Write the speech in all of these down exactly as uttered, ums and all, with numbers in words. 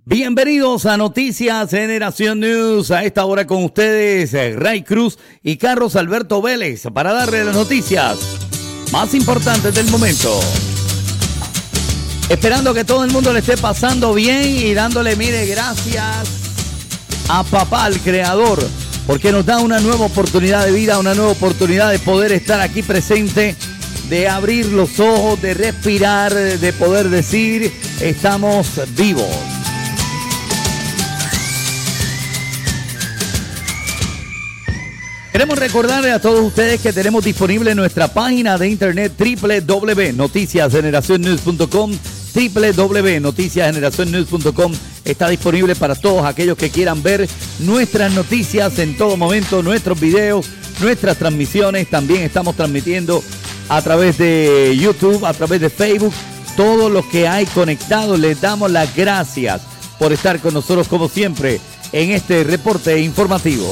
Bienvenidos a Noticias Generación News. A esta hora con ustedes, Ray Cruz y Carlos Alberto Vélez, para darle las noticias más importantes del momento. Esperando que todo el mundo le esté pasando bien y dándole, mire, gracias a papá, el creador, porque nos da una nueva oportunidad de vida, una nueva oportunidad de poder estar aquí presente, de abrir los ojos, de respirar, de poder decir, estamos vivos. Queremos recordarles a todos ustedes que tenemos disponible nuestra página de internet doble u doble u doble u punto noticias generación news punto com. doble u doble u doble u punto noticias generación news punto com está disponible para todos aquellos que quieran ver nuestras noticias en todo momento, nuestros videos, nuestras transmisiones. También estamos transmitiendo a través de YouTube, a través de Facebook. Todos los que hay conectados, les damos las gracias por estar con nosotros como siempre en este reporte informativo.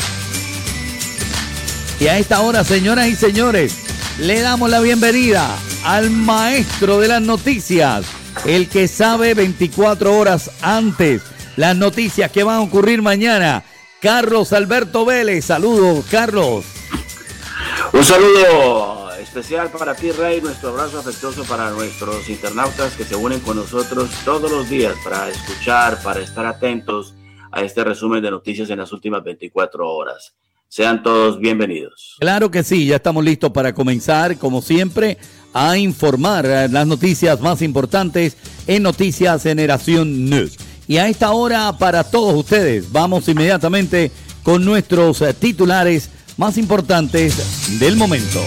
Y a esta hora, señoras y señores, le damos la bienvenida al maestro de las noticias, el que sabe veinticuatro horas antes las noticias que van a ocurrir mañana, Carlos Alberto Vélez. Saludos, Carlos. Un saludo especial para ti, Rey, nuestro abrazo afectuoso para nuestros internautas que se unen con nosotros todos los días para escuchar, para estar atentos a este resumen de noticias en las últimas veinticuatro horas. Sean todos bienvenidos. Claro que sí, ya estamos listos para comenzar, como siempre, a informar las noticias más importantes en Noticias Generación News. Y a esta hora, para todos ustedes, vamos inmediatamente con nuestros titulares más importantes del momento.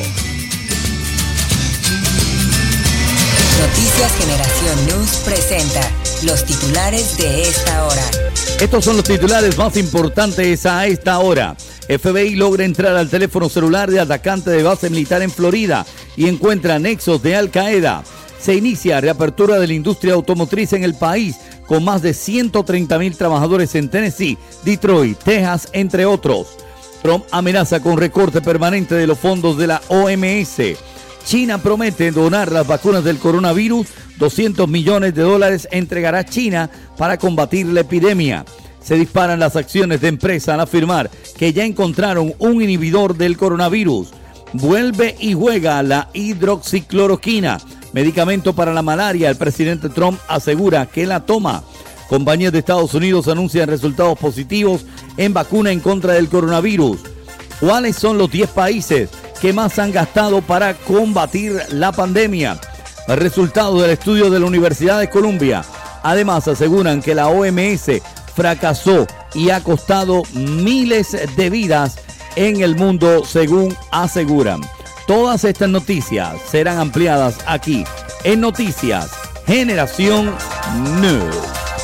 Noticias Generación News presenta los titulares de esta hora. Estos son los titulares más importantes a esta hora. F B I logra entrar al teléfono celular de atacante de base militar en Florida y encuentra nexos de Al Qaeda. Se inicia reapertura de la industria automotriz en el país con más de ciento treinta mil trabajadores en Tennessee, Detroit, Texas, entre otros. Trump amenaza con recorte permanente de los fondos de la O M S. China promete donar las vacunas del coronavirus. doscientos millones de dólares entregará China para combatir la epidemia. Se disparan las acciones de empresa al afirmar que ya encontraron un inhibidor del coronavirus. Vuelve y juega la hidroxicloroquina, medicamento para la malaria. El presidente Trump asegura que la toma. Compañías de Estados Unidos anuncian resultados positivos en vacuna en contra del coronavirus. ¿Cuáles son los diez países que más han gastado para combatir la pandemia? El resultado del estudio de la Universidad de Columbia. Además, aseguran que la O M S fracasó y ha costado miles de vidas en el mundo, según aseguran. Todas estas noticias serán ampliadas aquí en Noticias Generación News.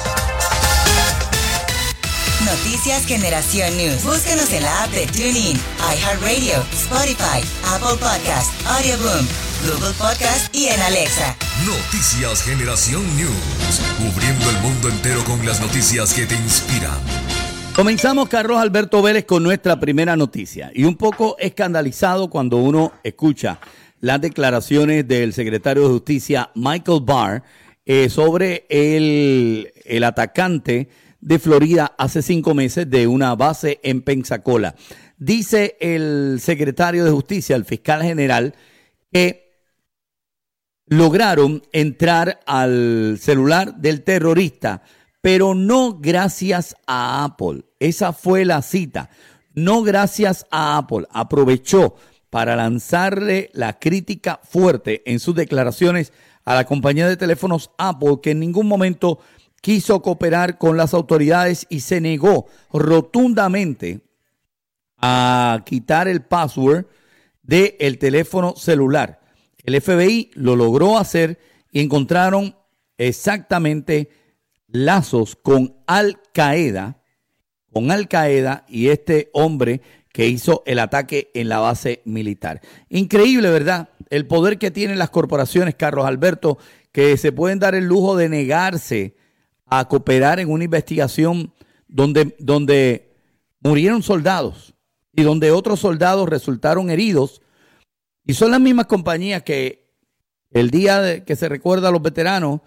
Noticias Generación News. Búscanos en la app de TuneIn, iHeartRadio, Spotify, Apple Podcast, Audioboom, Google Podcast y en Alexa. Noticias Generación News. Cubriendo el mundo entero con las noticias que te inspiran. Comenzamos, Carlos Alberto Vélez, con nuestra primera noticia. Y un poco escandalizado cuando uno escucha las declaraciones del secretario de Justicia, Michael Barr, eh, sobre el, el atacante de Florida hace cinco meses de una base en Pensacola. Dice el secretario de Justicia, el fiscal general, que lograron entrar al celular del terrorista, pero no gracias a Apple. Esa fue la cita. No gracias a Apple. Aprovechó para lanzarle la crítica fuerte en sus declaraciones a la compañía de teléfonos Apple, que en ningún momento quiso cooperar con las autoridades y se negó rotundamente a quitar el password del teléfono celular. El F B I lo logró hacer y encontraron exactamente lazos con Al Qaeda, con Al Qaeda y este hombre que hizo el ataque en la base militar. Increíble, ¿verdad? El poder que tienen las corporaciones, Carlos Alberto, que se pueden dar el lujo de negarse a cooperar en una investigación donde, donde murieron soldados y donde otros soldados resultaron heridos. Y son las mismas compañías que el día de que se recuerda a los veteranos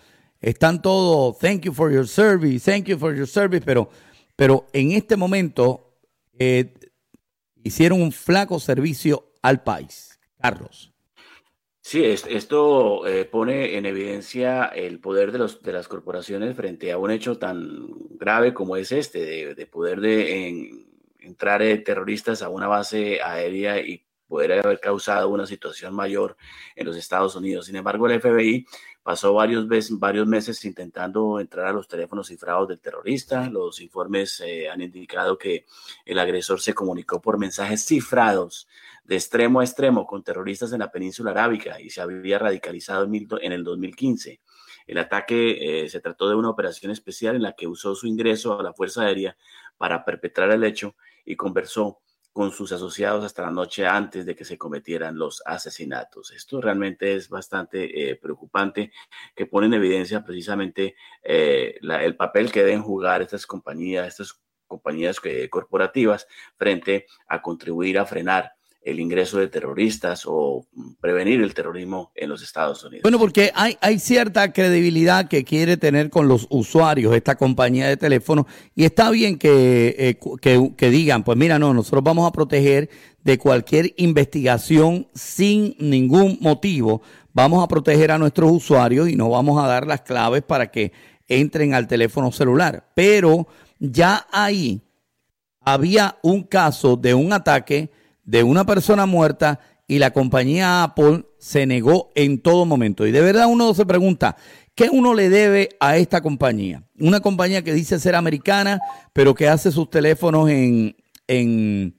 están todos, thank you for your service, thank you for your service, pero, pero en este momento eh, hicieron un flaco servicio al país. Carlos. Sí, es- esto eh, pone en evidencia el poder de los de las corporaciones frente a un hecho tan grave como es este, de, de poder de en- entrar eh, terroristas a una base aérea y poder haber causado una situación mayor en los Estados Unidos. Sin embargo, el F B I pasó varios, veces, varios meses intentando entrar a los teléfonos cifrados del terrorista. Los informes eh, han indicado que el agresor se comunicó por mensajes cifrados de extremo a extremo con terroristas en la península arábiga y se había radicalizado en, mil- en el dos mil quince. El ataque eh, se trató de una operación especial en la que usó su ingreso a la Fuerza Aérea para perpetrar el hecho y conversó con sus asociados hasta la noche antes de que se cometieran los asesinatos. Esto realmente es bastante eh, preocupante, que pone en evidencia precisamente eh, la- el papel que deben jugar estas compañías, estas compañías que- corporativas frente a contribuir a frenar el ingreso de terroristas o mm, prevenir el terrorismo en los Estados Unidos. Bueno, porque hay, hay cierta credibilidad que quiere tener con los usuarios esta compañía de teléfono y está bien que, eh, cu- que, que digan, pues mira, no, nosotros vamos a proteger de cualquier investigación sin ningún motivo, vamos a proteger a nuestros usuarios y no vamos a dar las claves para que entren al teléfono celular. Pero ya ahí había un caso de un ataque de una persona muerta y la compañía Apple se negó en todo momento. Y de verdad uno se pregunta, ¿qué uno le debe a esta compañía? Una compañía que dice ser americana, pero que hace sus teléfonos en, en,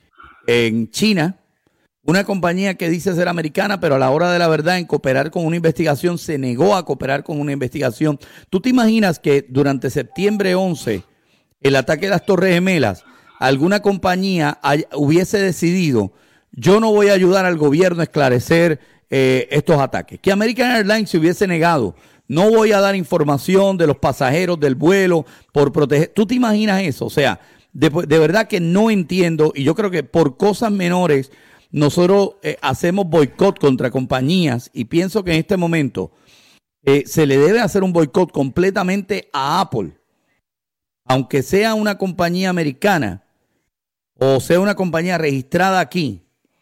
en China. Una compañía que dice ser americana, pero a la hora de la verdad en cooperar con una investigación se negó a cooperar con una investigación. ¿Tú te imaginas que durante septiembre once, el ataque de las Torres Gemelas, alguna compañía hay- hubiese decidido, yo no voy a ayudar al gobierno a esclarecer eh, estos ataques? Que American Airlines se hubiese negado, no voy a dar información de los pasajeros del vuelo por proteger. ¿Tú te imaginas eso? O sea, de, de verdad que no entiendo, y yo creo que por cosas menores nosotros eh, hacemos boicot contra compañías, y pienso que en este momento eh, se le debe hacer un boicot completamente a Apple, aunque sea una compañía americana o sea una compañía registrada aquí.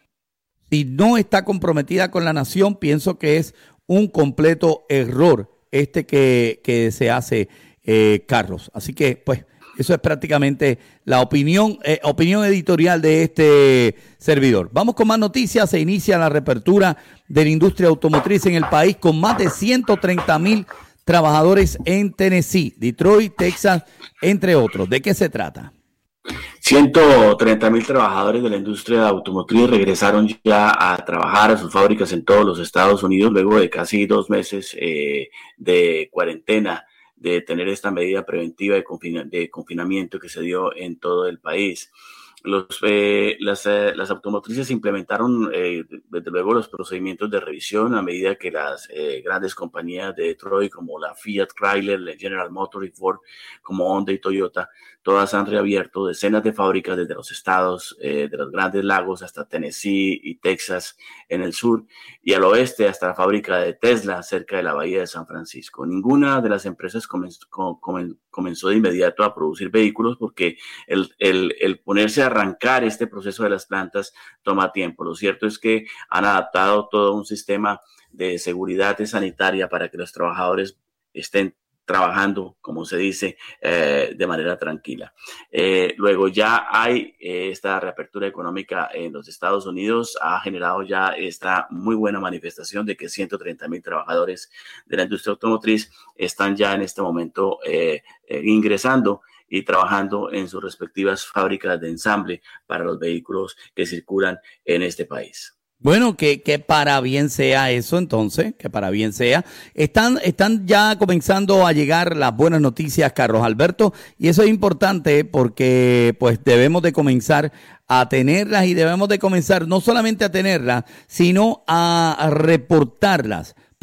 Si no está comprometida con la nación, pienso que es un completo error este que, que se hace, eh, Carlos. Así que, pues, eso es prácticamente la opinión, eh, opinión editorial de este servidor. Vamos con más noticias. Se inicia la reapertura de la industria automotriz en el país con más de ciento treinta mil trabajadores en Tennessee, Detroit, Texas, entre otros. ¿De qué se trata? ciento treinta mil trabajadores de la industria automotriz regresaron ya a trabajar a sus fábricas en todos los Estados Unidos luego de casi dos meses eh, de cuarentena, de tener esta medida preventiva de, confina- de confinamiento que se dio en todo el país. Los, eh, las, eh, las automotrices implementaron eh, desde luego los procedimientos de revisión a medida que las eh, grandes compañías de Detroit como la Fiat, Chrysler, la General Motors y Ford, como Honda y Toyota, todas han reabierto decenas de fábricas desde los estados eh, de los Grandes Lagos hasta Tennessee y Texas en el sur y al oeste hasta la fábrica de Tesla cerca de la bahía de San Francisco. Ninguna de las empresas comenzó, comen, comenzó de inmediato a producir vehículos porque el, el, el ponerse a arrancar este proceso de las plantas toma tiempo. Lo cierto es que han adaptado todo un sistema de seguridad sanitaria para que los trabajadores estén trabajando, como se dice, eh, de manera tranquila. Eh, luego ya hay eh, esta reapertura económica en los Estados Unidos, ha generado ya esta muy buena manifestación de que ciento treinta mil trabajadores de la industria automotriz están ya en este momento eh, eh, ingresando y trabajando en sus respectivas fábricas de ensamble para los vehículos que circulan en este país. Bueno, que, que para bien sea eso entonces, que para bien sea. Están, están ya comenzando a llegar las buenas noticias, Carlos Alberto, y eso es importante porque pues debemos de comenzar a tenerlas y debemos de comenzar no solamente a tenerlas, sino a, a reportarlas.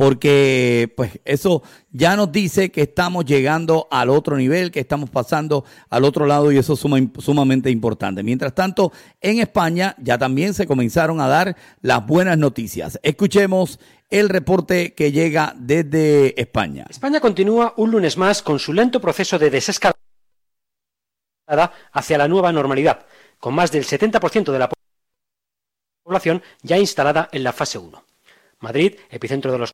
porque pues eso ya nos dice que estamos llegando al otro nivel, que estamos pasando al otro lado y eso es suma, sumamente importante. Mientras tanto, en España ya también se comenzaron a dar las buenas noticias. Escuchemos el reporte que llega desde España. España continúa un lunes más con su lento proceso de desescalada hacia la nueva normalidad, con más del setenta por ciento de la población ya instalada en la fase uno. Madrid, epicentro de los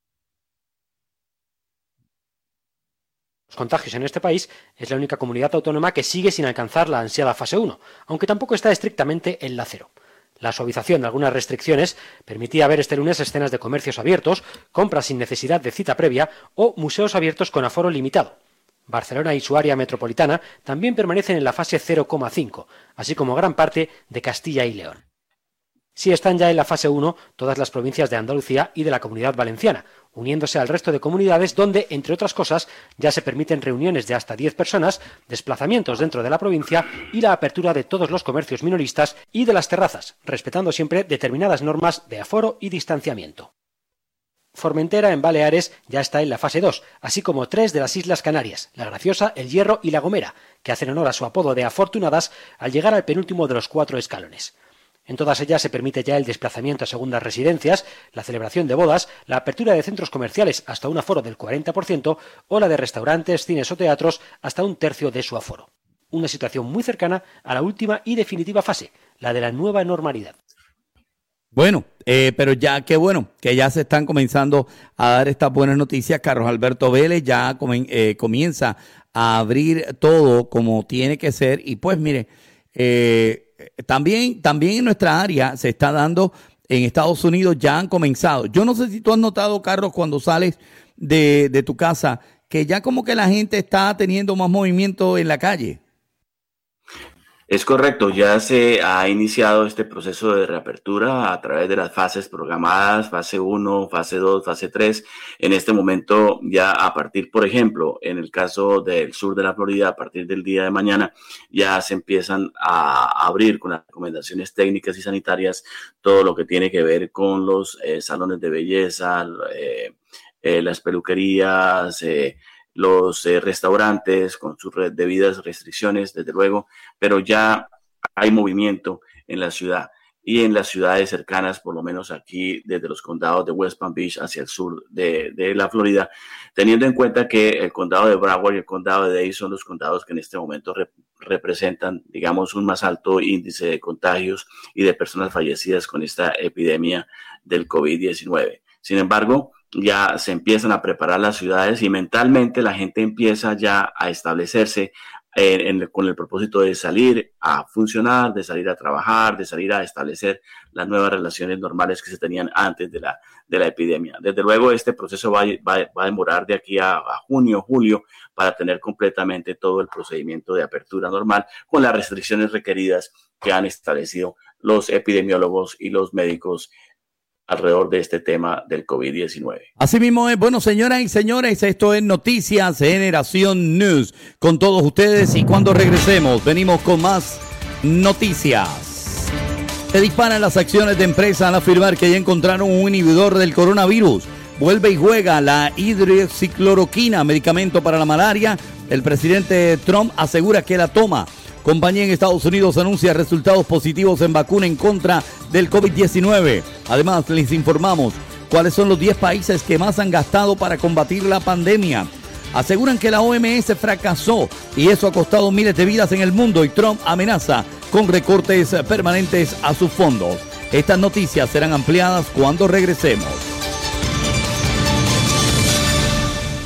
contagios en este país, es la única comunidad autónoma que sigue sin alcanzar la ansiada fase uno, aunque tampoco está estrictamente en la cero. La suavización de algunas restricciones permitía ver este lunes escenas de comercios abiertos, compras sin necesidad de cita previa o museos abiertos con aforo limitado. Barcelona y su área metropolitana también permanecen en la fase cero coma cinco, así como gran parte de Castilla y León. Sí están ya en la fase uno todas las provincias de Andalucía y de la Comunidad Valenciana, uniéndose al resto de comunidades donde, entre otras cosas, ya se permiten reuniones de hasta diez personas, desplazamientos dentro de la provincia y la apertura de todos los comercios minoristas y de las terrazas, respetando siempre determinadas normas de aforo y distanciamiento. Formentera, en Baleares, ya está en la fase dos, así como tres de las Islas Canarias, La Graciosa, El Hierro y La Gomera, que hacen honor a su apodo de afortunadas al llegar al penúltimo de los cuatro escalones. En todas ellas se permite ya el desplazamiento a segundas residencias, la celebración de bodas, la apertura de centros comerciales hasta un aforo del cuarenta por ciento o la de restaurantes, cines o teatros hasta un tercio de su aforo. Una situación muy cercana a la última y definitiva fase, la de la nueva normalidad. Bueno, eh, pero ya qué bueno que ya se están comenzando a dar estas buenas noticias. Carlos Alberto Vélez ya comen, eh, comienza a abrir todo como tiene que ser y pues mire, eh, También, también en nuestra área se está dando, en Estados Unidos ya han comenzado. Yo no sé si tú has notado, Carlos, cuando sales de, de tu casa, que ya como que la gente está teniendo más movimiento en la calle. Es correcto, ya se ha iniciado este proceso de reapertura a través de las fases programadas, fase uno, fase dos, fase tres. En este momento ya a partir, por ejemplo, en el caso del sur de la Florida, a partir del día de mañana ya se empiezan a abrir con las recomendaciones técnicas y sanitarias todo lo que tiene que ver con los eh, salones de belleza, eh, eh, las peluquerías, eh, los eh, restaurantes con sus re- debidas restricciones, desde luego, pero ya hay movimiento en la ciudad y en las ciudades cercanas, por lo menos aquí desde los condados de West Palm Beach hacia el sur de, de la Florida, teniendo en cuenta que el condado de Broward y el condado de Dade son los condados que en este momento rep- representan, digamos, un más alto índice de contagios y de personas fallecidas con esta epidemia del COVID diecinueve. Sin embargo, ya se empiezan a preparar las ciudades y mentalmente la gente empieza ya a establecerse en, en, con el propósito de salir a funcionar, de salir a trabajar, de salir a establecer las nuevas relaciones normales que se tenían antes de la, de la epidemia. Desde luego, este proceso va, va, va a demorar de aquí a, a junio, julio, para tener completamente todo el procedimiento de apertura normal con las restricciones requeridas que han establecido los epidemiólogos y los médicos alrededor de este tema del COVID diecinueve. Así mismo es. Bueno, señoras y señores, esto es Noticias Generación News con todos ustedes y cuando regresemos venimos con más noticias. Se disparan las acciones de empresa al afirmar que ya encontraron un inhibidor del coronavirus. Vuelve y juega la hidroxicloroquina, medicamento para la malaria. El presidente Trump asegura que la toma. Compañía en Estados Unidos anuncia resultados positivos en vacuna en contra del COVID diecinueve. Además, les informamos cuáles son los diez países que más han gastado para combatir la pandemia. Aseguran que la O M S fracasó y eso ha costado miles de vidas en el mundo y Trump amenaza con recortes permanentes a sus fondos. Estas noticias serán ampliadas cuando regresemos.